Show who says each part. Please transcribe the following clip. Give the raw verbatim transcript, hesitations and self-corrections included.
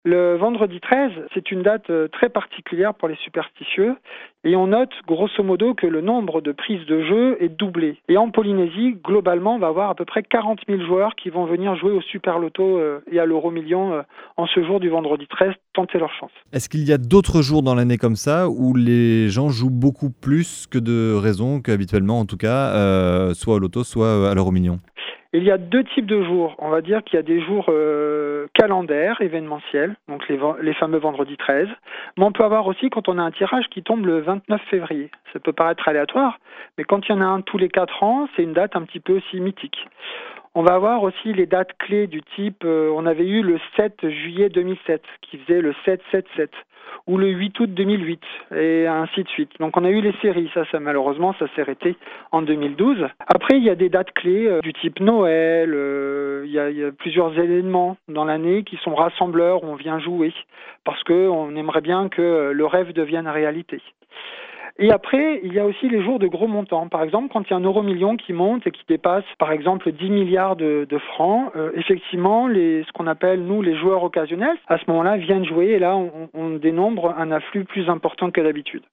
Speaker 1: Le vendredi treize, c'est une date euh, très particulière pour les superstitieux et on note grosso modo que le nombre de prises de jeu est doublé. Et en Polynésie, globalement, on va avoir à peu près quarante mille joueurs qui vont venir jouer au Super Loto euh, et à l'Euro Million euh, en ce jour du vendredi treize, tenter leur chance.
Speaker 2: Est-ce qu'il y a d'autres jours dans l'année comme ça où les gens jouent beaucoup plus que de raison qu'habituellement en tout cas, euh, soit au loto, soit euh, à l'euro million?
Speaker 1: Il y a deux types de jours. On va dire qu'il y a des jours euh, calendaires, événementiels, donc les, les fameux vendredis treize. Mais on peut avoir aussi quand on a un tirage qui tombe le vingt-neuf février. Ça peut paraître aléatoire, mais quand il y en a un tous les quatre ans, c'est une date un petit peu aussi mythique. On va avoir aussi les dates clés du type, euh, on avait eu le sept juillet deux mille sept, qui faisait le sept sept sept, ou le huit août deux mille huit, et ainsi de suite. Donc on a eu les séries, ça, ça malheureusement, ça s'est arrêté en deux mille douze. Après, il y a des dates clés euh, du type Noël, euh, il, y a, il y a plusieurs événements dans l'année qui sont rassembleurs, où on vient jouer, parce qu'on aimerait bien que le rêve devienne réalité. Et après, il y a aussi les jours de gros montants. Par exemple, quand il y a un euro million qui monte et qui dépasse, par exemple, dix milliards de, de francs, euh, effectivement, les, ce qu'on appelle, nous, les joueurs occasionnels, à ce moment-là, viennent jouer et là, on, on dénombre un afflux plus important que d'habitude.